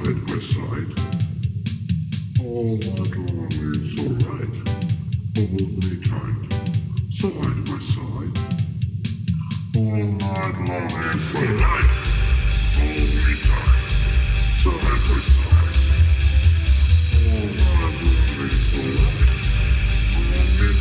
at my side. All night long it's alright. Hold me tight, side by side. All night long it's alright. Hold me tight, side by side. All night long it's alright. Hold me